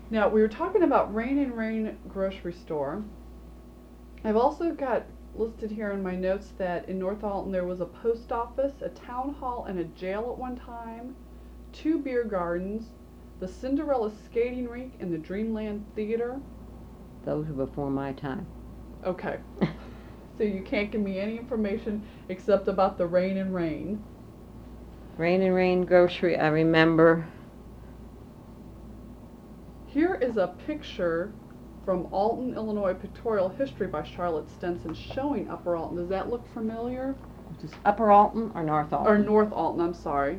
Now, we were talking about Rain and Rain grocery store. I've also got listed here in my notes that in North Alton there was a post office, a town hall, and a jail at one time, 2 beer gardens, the Cinderella skating rink, and the Dreamland Theater. Those were before my time. Okay. So you can't give me any information except about the Rain and Rain. Rain and Rain grocery, I remember. Here is a picture from Alton, Illinois Pictorial History by Charlotte Stenson showing Upper Alton. Does that look familiar? Is this Upper Alton or North Alton? Or North Alton, I'm sorry.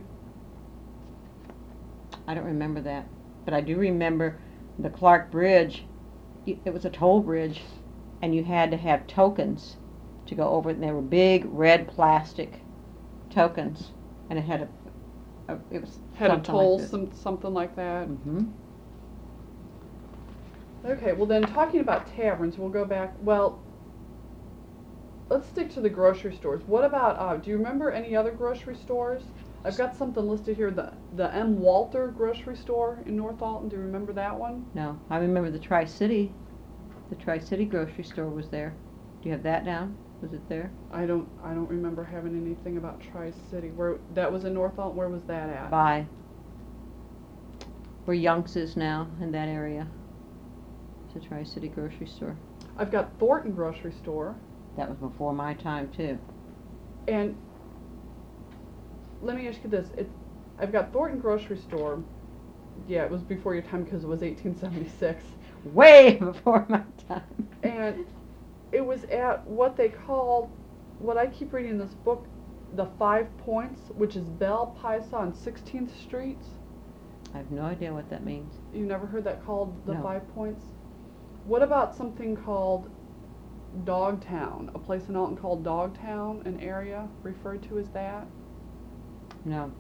I don't remember that. But I do remember the Clark Bridge. It was a toll bridge, and you had to have tokens to go over it. And they were big red plastic tokens, and it had it was Had a toll, like something like that. Mm-hmm. Okay, well then, talking about taverns, we'll go back. Well, let's stick to the grocery stores. What about, do you remember any other grocery stores? I've got something listed here, the M. Walter grocery store in North Alton. Do you remember that one? No, I remember the Tri-City. The Tri-City grocery store was there. Do you have that down? Was it there? I don't remember having anything about Tri-City. Where that was in North Alton. Where was that at? By where Young's is now, in that area. It's a Tri-City grocery store. I've got Thornton grocery store. That was before my time too. And let me ask you this: I've got Thornton grocery store. Yeah, it was before your time because it was 1876. Way before my time. And it was at what they called, what I keep reading in this book, the 5 Points, which is Belle Paisa on 16th Street. I have no idea what that means. You never heard that called the No. 5 Points? What about something called Dogtown? A place in Alton called Dogtown, an area referred to as that? No.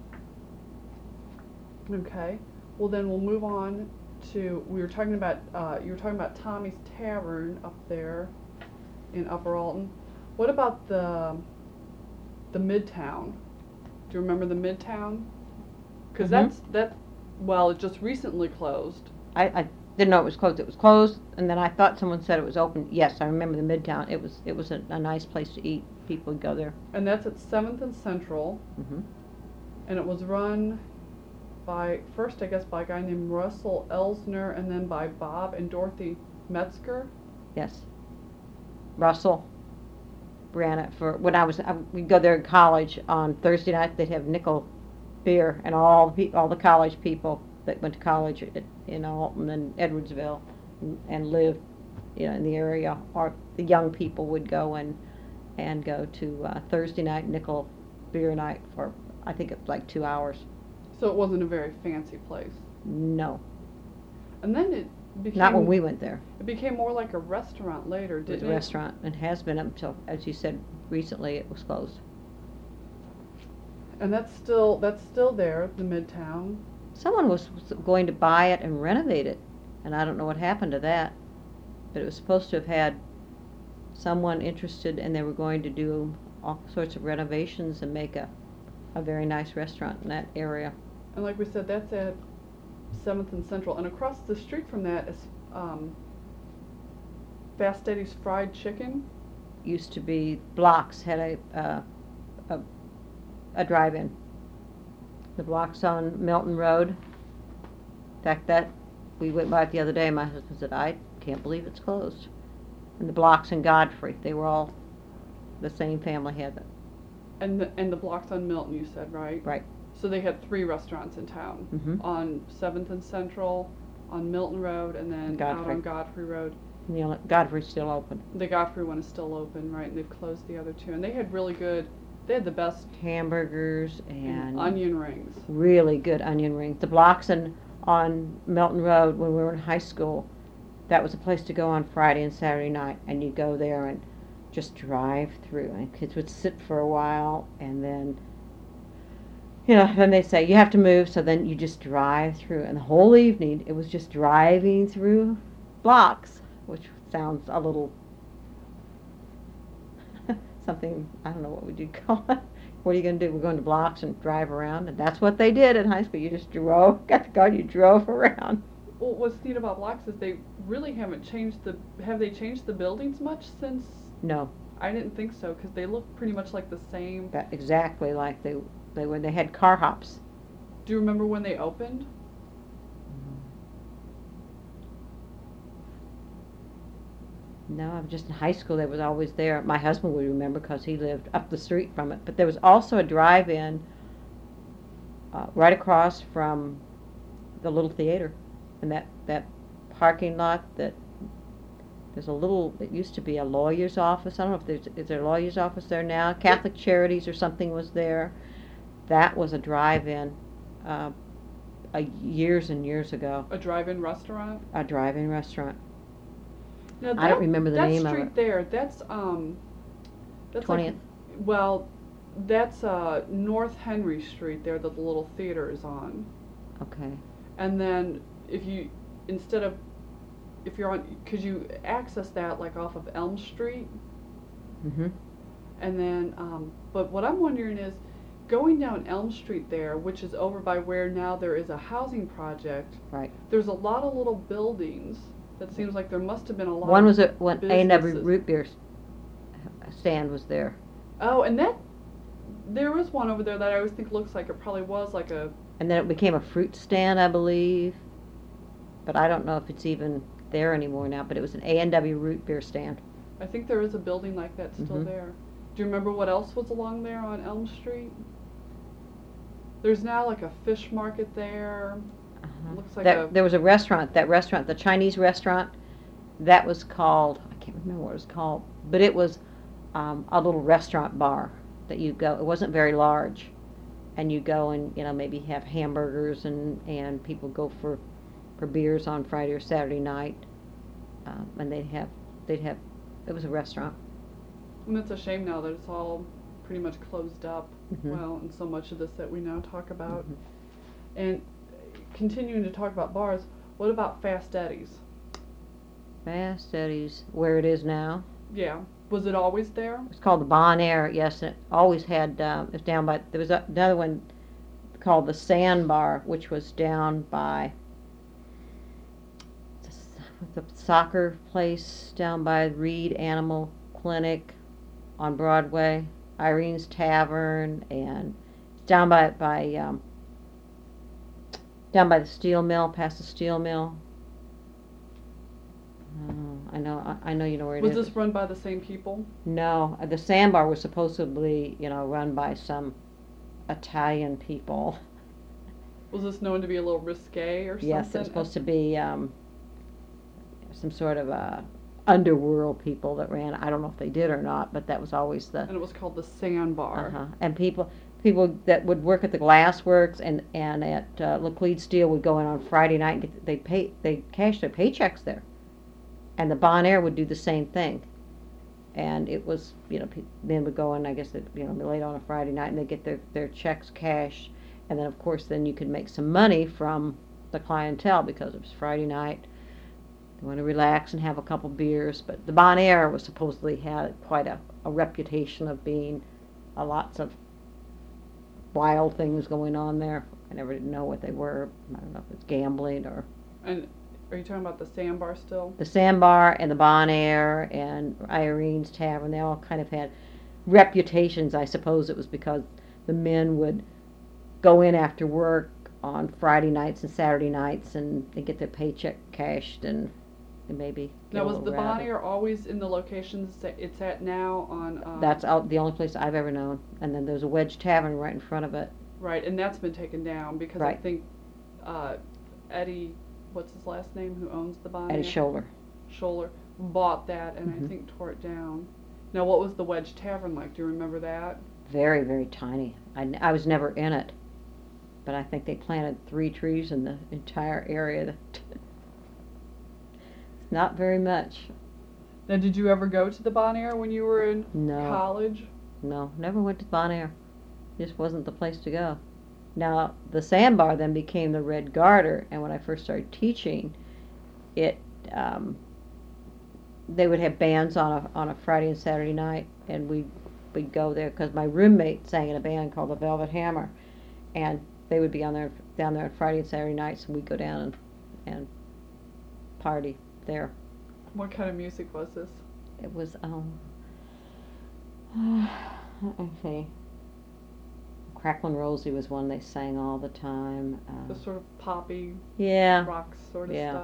Okay. Well, then we'll move on to, you were talking about Tommy's Tavern up there in Upper Alton. What about the Midtown? Do you remember the Midtown? Because well, it just recently closed. I didn't know it was closed. It was closed, and then I thought someone said it was open. Yes, I remember the Midtown. It was a nice place to eat. People would go there. And that's at 7th and Central. Mm-hmm. And it was run by, first I guess, by a guy named Russell Elsner, and then by Bob and Dorothy Metzger. Yes. Russell ran it for when we'd go there in college on Thursday night. They'd have nickel beer, and all the college people that went to college in Alton and Edwardsville and lived, in the area, or the young people would go and go to Thursday night nickel beer night for, I think it was like 2 hours. So it wasn't a very fancy place. No. And then it became, Not when we went there. It became more like a restaurant later, It was didn't a restaurant, and has been up until, as you said, recently it was closed. And that's still there, the Midtown. Someone was going to buy it and renovate it, and I don't know what happened to that. But it was supposed to have had someone interested, and they were going to do all sorts of renovations and make a very nice restaurant in that area. And like we said, that's at 7th and Central. And across the street from that is Fast Eddie's Fried Chicken. Used to be Blocks had a drive-in. The Blocks on Milton Road. In fact, that we went by it the other day. My husband said, "I can't believe it's closed." And the Blocks in Godfrey, they were all the same family had them. And the Blocks on Milton, you said, right? Right. So they had 3 restaurants in town. Mm-hmm. On 7th and Central, on Milton Road, and then out Godfrey. on Godfrey Road. And Godfrey's still open. The Godfrey one is still open, right? And they've closed the other 2. And they had they had the best Hamburgers and onion rings. Really good onion rings. The Blocks on Milton Road when we were in high school, that was a place to go on Friday and Saturday night, and you'd go there and just drive through, and kids would sit for a while, and then then they say you have to move, so then you just drive through, and the whole evening it was just driving through Blocks, which sounds a little something, I don't know, what would you call it? What are you going to do? We're going to Blocks and drive around, and that's what they did in high school. You just drove, got the car, you drove around. Well, what's neat about blocks is they really haven't have they changed the buildings much since? No, I didn't think so, because they look pretty much like the same. that exactly like they had car hops. Do you remember when they opened? No, I was just in high school. They was always there. My husband would remember because he lived up the street from it. But there was also a drive-in right across from the little theater, and that parking lot that there's a little. It used to be a lawyer's office. I don't know if is there a lawyer's office there now. Catholic Charities or something was there. That was a drive-in. Years and years ago. A drive-in restaurant? A drive-in restaurant. Now I don't remember the name of it. That street there, that's 20th. like, well, that's North Henry Street there that the little theater is on. Okay. And then if you're on, because you access that like off of Elm Street. Mhm. And then, but what I'm wondering is, going down Elm Street there, which is over by where now there is a housing project. Right. There's a lot of little buildings. That seems like there must have been a lot. One of was when A&W businesses. root beer stand was there. Oh, and there was one over there that I always think looks like it probably was like a. And then it became a fruit stand, I believe. But I don't know if it's even there anymore now. But it was an A&W root beer stand. I think there is a building like that still Mhm. there. Do you remember what else was along there on Elm Street? There's now like a fish market there. Looks like There was a restaurant. That restaurant, the Chinese restaurant, that was called. I can't remember what it was called. But it was a little restaurant bar that you go. It wasn't very large, and you go and maybe have hamburgers and people go for beers on Friday or Saturday night, and they'd have. It was a restaurant. And it's a shame now that it's all pretty much closed up. Mhm. Well, and so much of this that we now talk about. Mhm. And continuing to talk about bars, what about Fast Eddie's? Fast Eddie's, where it is now. Yeah. Was it always there? It's called the Bon Air, yes, and it always had, it's down by, there was another one called the Sandbar, which was down by the soccer place, down by Reed Animal Clinic on Broadway, Irene's Tavern, and down by the steel mill, past the steel mill. I know you know where it is. Was this run by the same people? No, the Sandbar was supposedly, run by some Italian people. Was this known to be a little risque or something? Yes, it was supposed to be some sort of underworld people that ran. I don't know if they did or not, but that was always the. And it was called the Sandbar. Uh-huh. And people that would work at the glass works and at Laclede Steel would go in on Friday night and they cash their paychecks there. And the Bon Air would do the same thing. And it was, men would go in, I guess, late on a Friday night and they get their checks cashed. And then, of course, then you could make some money from the clientele because it was Friday night. They want to relax and have a couple beers. But the Bon Air was supposedly had quite a reputation of being lots of wild things going on there. I never did know what they were. I don't know if it's gambling or. And are you talking about the Sandbar still? The Sandbar and the Bon Air and Irene's Tavern, they all kind of had reputations. I suppose it was because the men would go in after work on Friday nights and Saturday nights and they get their paycheck cashed and maybe. Now, was the Bon Air always in the locations that it's at now on? That's the only place I've ever known. And then there's a Wedge Tavern right in front of it. Right, and that's been taken down because Right. I think Eddie, what's his last name, who owns the Bon Air? Eddie Scholler. Scholler bought that and Mhm. I think tore it down. Now, what was the Wedge Tavern like? Do you remember that? Very, very tiny. I was never in it. But I think they planted 3 trees in the entire area. Not very much. Now, did you ever go to the Bon Air when you were in No. college? No, never went to Bon Air. Just wasn't the place to go. Now, the Sandbar then became the Red Garter, and when I first started teaching, they would have bands on a Friday and Saturday night, and we'd go there because my roommate sang in a band called the Velvet Hammer, and they would be down there on Friday and Saturday nights, and we'd go down and party there. What kind of music was this? It was okay. Cracklin' Rosie was one they sang all the time. The sort of poppy Yeah. rock sort of Yeah. stuff.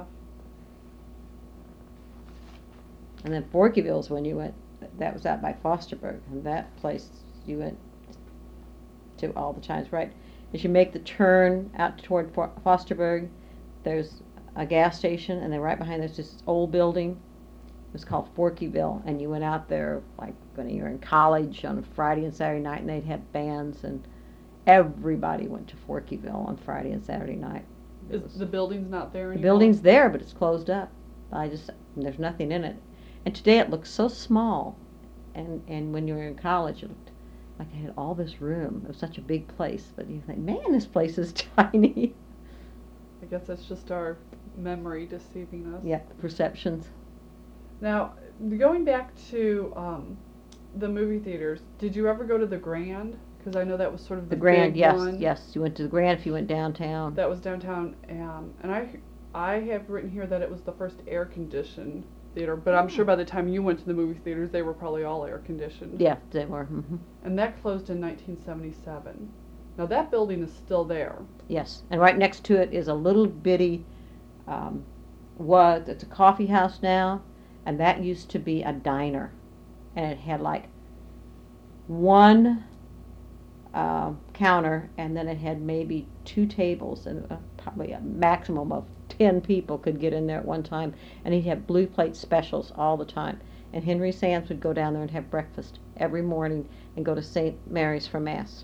And then Forkyville's when you went. That was out by Fosterburg, and that place you went to all the times, right? As you make the turn out toward Fosterburg, there's a gas station, and then right behind there's this old building. It was called Forkyville, and you went out there like when you were in college on Friday and Saturday night, and they'd have bands, and everybody went to Forkyville on Friday and Saturday night. The building's not there anymore? The building's there, but it's closed up. There's nothing in it. And today it looks so small, and when you were in college, it looked like it had all this room. It was such a big place, but you think, man, this place is tiny. I guess that's just our memory deceiving us. Yeah, perceptions. Now, going back to the movie theaters, did you ever go to the Grand? Because I know that was sort of the Grand, big yes, one. yes. You went to the Grand if you went downtown. That was downtown, and I have written here that it was the first air-conditioned theater, but I'm sure by the time you went to the movie theaters, they were probably all air-conditioned. Yeah, they were. Mm-hmm. And that closed in 1977. Now that building is still there. Yes, and right next to it is a little bitty, it's a coffee house now, and that used to be a diner, and it had like one counter, and then it had maybe 2 tables, and probably a maximum of 10 people could get in there at one time, and he'd have blue plate specials all the time. And Henry Sands would go down there and have breakfast every morning and go to St. Mary's for Mass.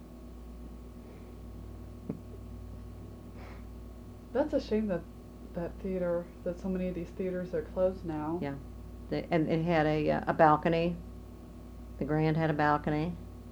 That's a shame that so many of these theaters are closed now. Yeah, and it had a balcony. The Grand had a balcony.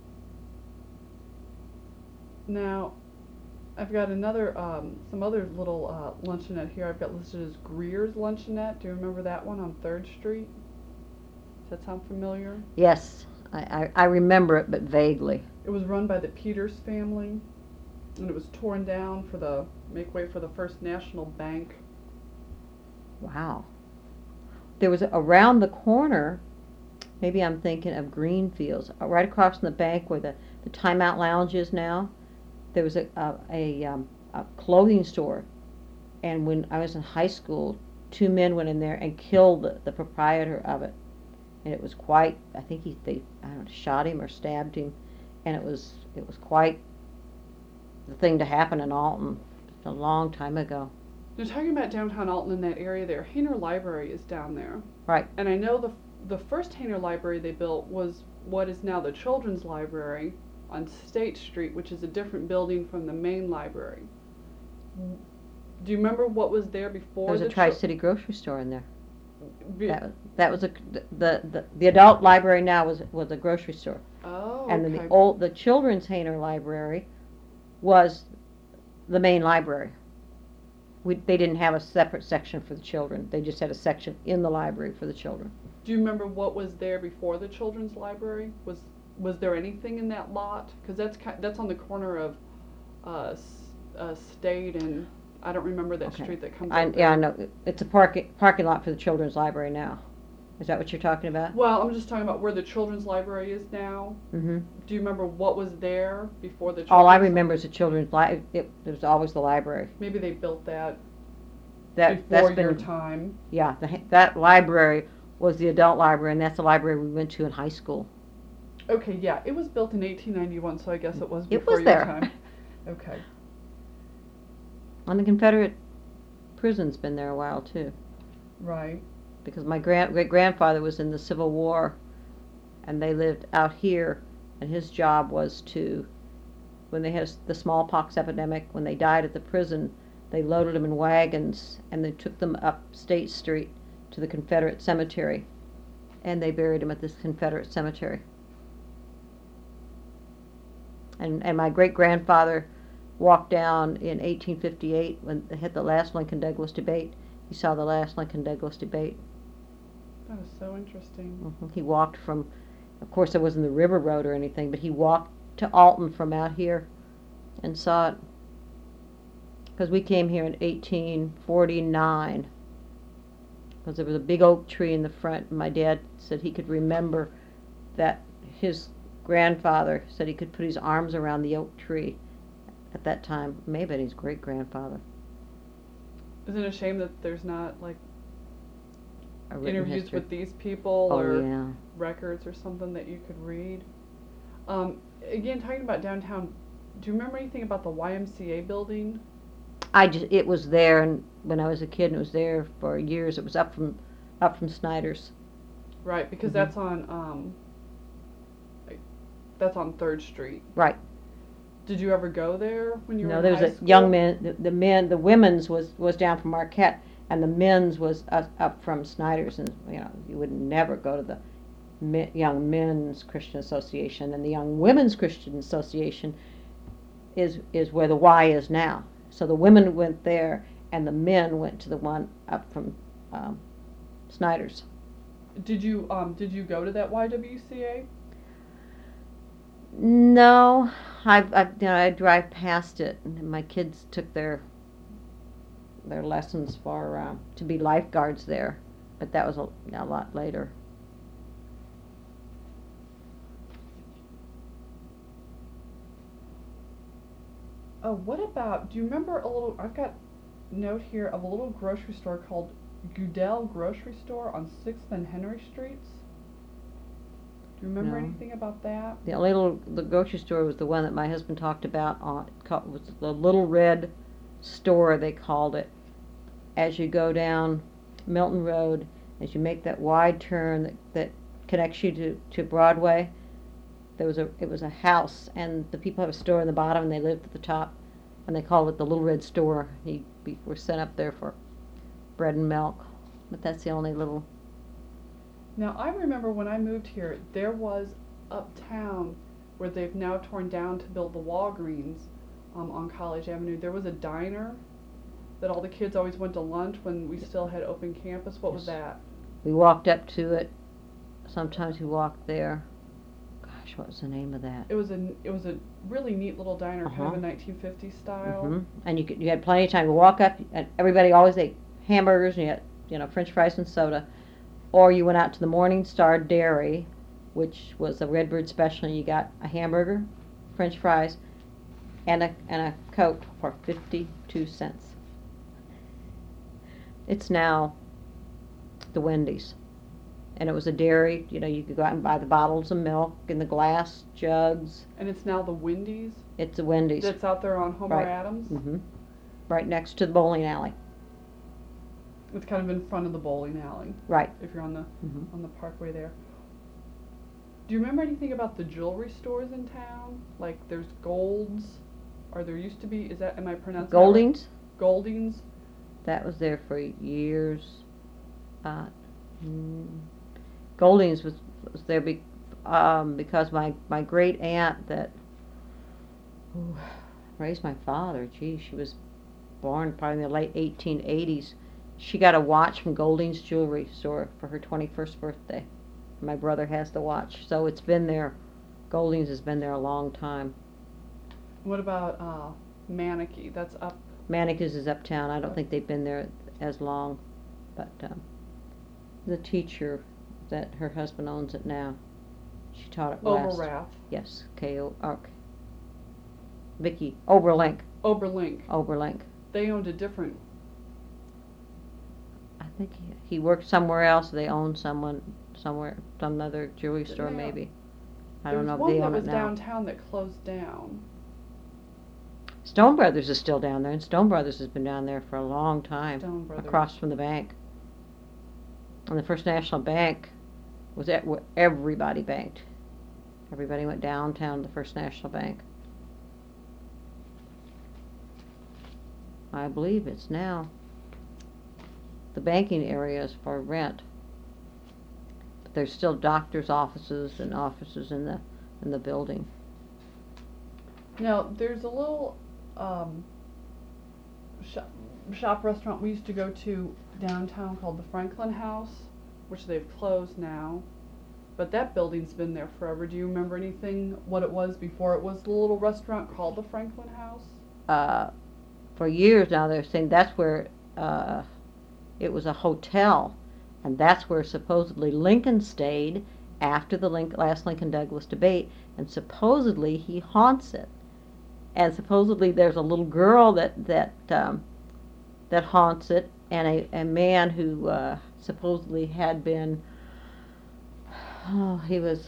Now, I've got some other little luncheonette here. I've got listed as Greer's Luncheonette. Do you remember that one on 3rd Street? Does that sound familiar? Yes, I remember it, but vaguely. It was run by the Peters family, and it was torn down make way for the First National Bank. Wow. There was around the corner, maybe I'm thinking of Greenfields, right across from the bank where the Time Out Lounge is now. There was a clothing store, and when I was in high school, 2 men went in there and killed the proprietor of it, and it was quite. I think they shot him or stabbed him, and it was quite the thing to happen in Alton a long time ago. You're talking about downtown Alton in that area there. Hainer Library is down there. Right. And I know the first Hainer Library they built was what is now the Children's Library on State Street, which is a different building from the main library. Do you remember what was there before? There was a Tri-City grocery store in there. That was the adult library now was a grocery store. Oh, and okay. then the children's Hainer Library was the main library. They didn't have a separate section for the children. They just had a section in the library for the children. Do you remember what was there before the Children's Library? Was there anything in that lot? Because that's on the corner of State and I don't remember that street that comes out there. Yeah, I know. It's a parking lot for the Children's Library now. Is that what you're talking about? Well, I'm just talking about where the Children's Library is now. Mm-hmm. Do you remember what was there before the Children's All I remember is the Children's Library. It was always the library. Maybe they built that That's before been, your time. Yeah, that library was the adult library, and that's the library we went to in high school. Okay, yeah. It was built in 1891, so I guess it was It before was your there. time. Okay. And the Confederate prison's been there a while, too. Right. Because my great-grandfather was in the Civil War, and they lived out here, and his job was to, when they had the smallpox epidemic, when they died at the prison, they loaded them in wagons, and they took them up State Street to the Confederate cemetery, and they buried them at this Confederate cemetery. And my great-grandfather walked down in 1858 when they had the last Lincoln-Douglas debate. He saw the last Lincoln-Douglas debate. That was so interesting. Mm-hmm. He walked from, of course there wasn't the river road or anything, but he walked to Alton from out here and saw it. Because we came here in 1849, because there was a big oak tree in the front. And my dad said he could remember that his grandfather said he could put his arms around the oak tree at that time. Maybe his great-grandfather. Isn't it a shame that there's not like A written interviews history. with these people Oh, or yeah. records or something that you could read? Again, talking about downtown, do you remember anything about the YMCA building? It was there, and when I was a kid, and it was there for years. It was up from Snyder's. Right, because Mhm. that's on 3rd Street. Right. Did you ever go there when you were No, in there was high a school? young man. The women's was down from Marquette, and the men's was up from Snyder's. And you would never go to the Young Men's Christian Association, and the Young Women's Christian Association is where the Y is now. So the women went there, and the men went to the one up from Snyder's. Did you go to that YWCA? No, I drive past it, and my kids took their lessons for to be lifeguards there, but that was a lot later. Oh, what about, do you remember I've got a note here of a little grocery store called Goodell Grocery Store on 6th and Henry Streets? Do you remember No. anything about that? The grocery store was the one that my husband talked about. It was the Little Red Store, they called it. As you go down Milton Road, as you make that wide turn that connects you to Broadway, it was a house, and the people have a store in the bottom, and they lived at the top, and they called it the Little Red Store. We were sent up there for bread and milk, but that's the only little. Now, I remember when I moved here, there was uptown, where they've now torn down to build the Walgreens on College Avenue. There was a diner that all the kids always went to lunch when we still had open campus. What was that? We walked up to it. Sometimes we walked there. Gosh, what was the name of that? It was a really neat little diner, kind of Uh-huh. a 1950s style. Hmm. And you had plenty of time to walk up, and everybody always ate hamburgers, and you had French fries and soda. Or you went out to the Morning Star Dairy, which was a Redbird special, and you got a hamburger, French fries, and a Coke for 52 cents. It's now the Wendy's. And it was a dairy, you could go out and buy the bottles of milk in the glass jugs. And it's now the Wendy's It's a Wendy's. that's out there on Homer Right. Adams. Hmm. Right next to the bowling alley. It's kind of in front of the bowling alley, Right. if you're on the Hmm. parkway there. Do you remember anything about the jewelry stores in town? Like there's Gold's, or there used to be. Am I pronouncing that right? Golding's. Golding's. That was there for years. Golding's was there because my great aunt that raised my father, she was born probably in the late 1880s. She got a watch from Golding's Jewelry Store for her 21st birthday. My brother has the watch, so it's been there. Golding's has been there a long time. What about Manakee? That's up. Manicus is uptown. I don't think they've been there as long, but the teacher that her husband owns it now, she taught it last. Oberrath. Yes, Vicky Oberlink. Oberlink. They owned a different. I think he worked somewhere else. They owned some other jewelry store Yeah. maybe. I There don't was know if they one own that it was now. downtown that closed down. Stone Brothers is still down there, and Stone Brothers has been down there for a long time. Stone Brothers. Across from the bank. And the First National Bank was where everybody banked. Everybody went downtown to the First National Bank. I believe it's now the banking area is for rent. But there's still doctors' offices and offices in the building. Now there's a little shop restaurant we used to go to downtown called the Franklin House, which they've closed now. But that building's been there forever. Do you remember anything what it was before it was the little restaurant called the Franklin House? For years now they're saying that's where it was a hotel, And that's where supposedly Lincoln stayed after the last Lincoln-Douglas debate, and supposedly he haunts it. And supposedly there's a little girl that haunts it, and a man who supposedly had been, he was,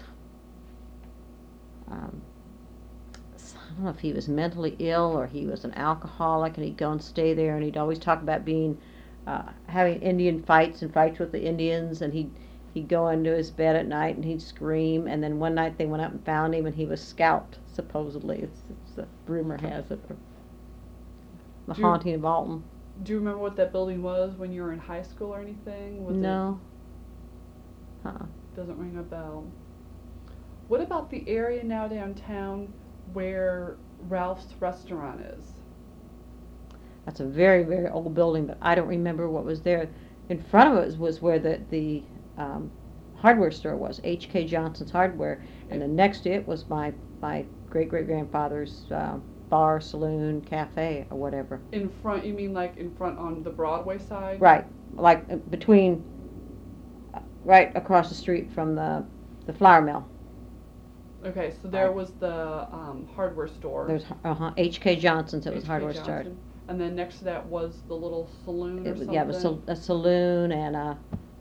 I don't know if he was mentally ill or he was an alcoholic, and he'd go and stay there, and he'd always talk about being, having Indian fights and fights with the Indians, and he'd go into his bed at night and he'd scream, and then one night they went out and found him and he was scalped, supposedly. It's the rumor has it. The haunting of Alton. Do you remember what that building was when you were in high school or anything? No. Doesn't ring a bell. What about the area now downtown where Ralph's restaurant is? That's a very, very old building, but I don't remember what was there. In front of it was where the hardware store was, H.K. Johnson's Hardware, and then next to it was my great-great-grandfather's bar, saloon, cafe, or whatever. In front, you mean like in front on the Broadway side? Right, like between, right across the street from the flour mill. Okay, so there was the hardware store. There's H.K. Johnson's, it was hardware store. And then next to that was the little saloon or something? Yeah, it was a saloon and a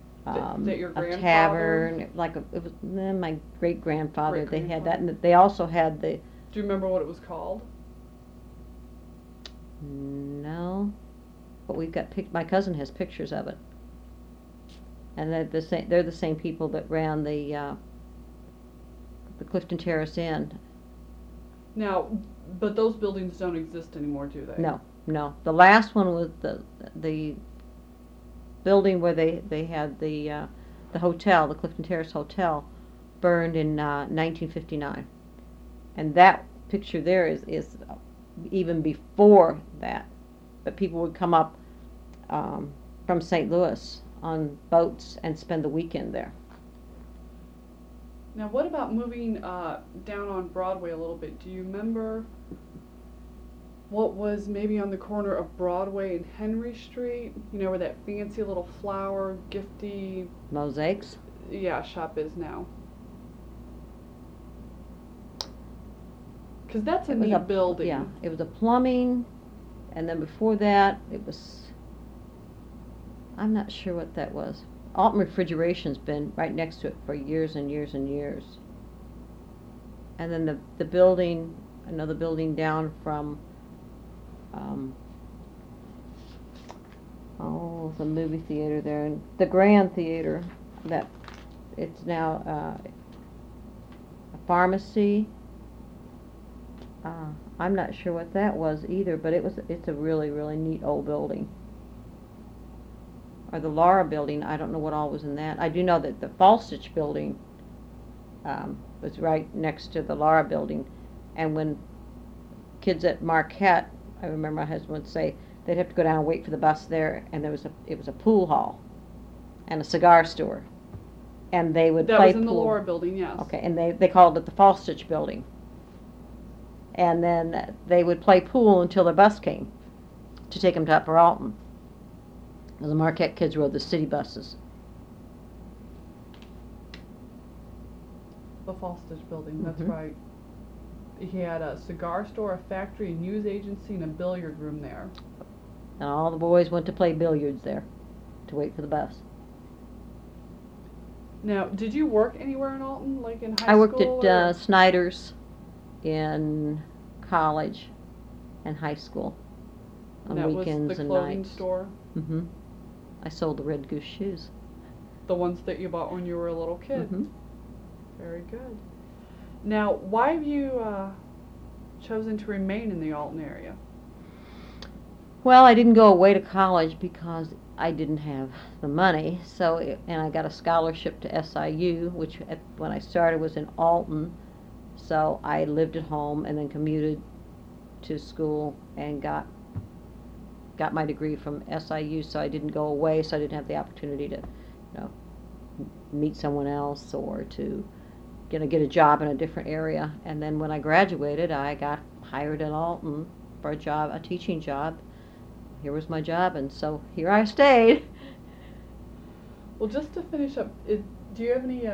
tavern. It was my great-grandfather. They had that, and they also had the... Do you remember what it was called? No, but we've got my cousin has pictures of it, and they're the same people that ran the Clifton Terrace Inn. Now, but those buildings don't exist anymore, do they? No. The last one was the building where they had the hotel, the Clifton Terrace Hotel, burned in 1959, and that picture there is even before that. But people would come up from St. Louis on boats and spend the weekend there. Now, what about moving down on Broadway a little bit? Do you remember what was maybe on the corner of Broadway and Henry Street? You know, where that fancy little flower, gifty... Mosaics? Yeah, shop is now. Because that's a neat building. Yeah, it was a plumbing, and then before that, it was... I'm not sure what that was. Alton Refrigeration's been right next to it for years and years and years. And then the building, another building down from, the movie theater there, and the Grand Theater, that it's now a pharmacy. I'm not sure what that was either, but it's a really, really neat old building. Or the Laura building, I don't know what all was in that. I do know that the Falstich building was right next to the Laura building, and when kids at Marquette, I remember my husband would say they'd have to go down and wait for the bus there, and it was a pool hall and a cigar store, and they would play pool. That was in the Laura building, yes. Okay, and they called it the Falstich building, and then they would play pool until their bus came to take them to Upper Alton. The Marquette kids rode the city buses. The Falstich building, that's right. He had a cigar store, a factory, a news agency, and a billiard room there. And all the boys went to play billiards there to wait for the bus. Now, did you work anywhere in Alton, like in high school? I worked at Snyder's in college and high school on weekends and nights. That was the clothing store? Mm-hmm. I sold the Red Goose shoes. The ones that you bought when you were a little kid? Mm-hmm. Very good. Now, why have you chosen to remain in the Alton area? Well, I didn't go away to college because I didn't have the money. And I got a scholarship to SIU, which when I started was in Alton. So I lived at home and then commuted to school and got my degree from SIU. So I didn't go away. So I didn't have the opportunity to, meet someone else or to get a job in a different area. And then when I graduated, I got hired at Alton for a teaching job. Here was my job, and so here I stayed. Well, just to finish up, do you have any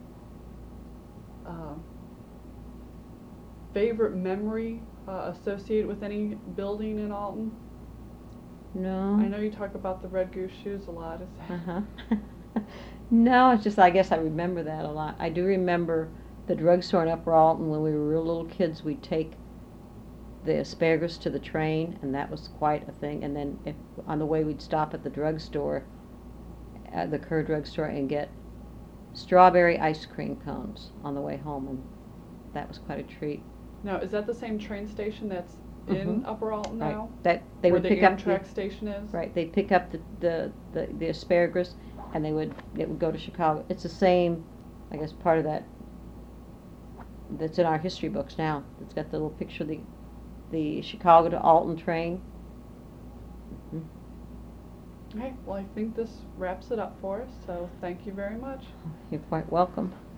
favorite memory associated with any building in Alton? No. I know you talk about the Red Goose shoes a lot. Is that Uh-huh. No, it's just I guess I remember that a lot. I do remember the drugstore in Upper Alton when we were real little kids. We'd take the asparagus to the train, and that was quite a thing. And then if on the way we'd stop at the drugstore, at the Kerr drugstore, and get strawberry ice cream cones on the way home, and that was quite a treat. Now, is that the same train station that's in Mhm. Upper Alton Right. now? That they where would the pick up Amtrak station is? right. They'd pick up the asparagus, and it would go to Chicago. It's the same, I guess, part of that that's in our history books now. It's got the little picture of the Chicago to Alton train. Mhm. Okay, well, I think this wraps it up for us, so thank you very much. You're quite welcome.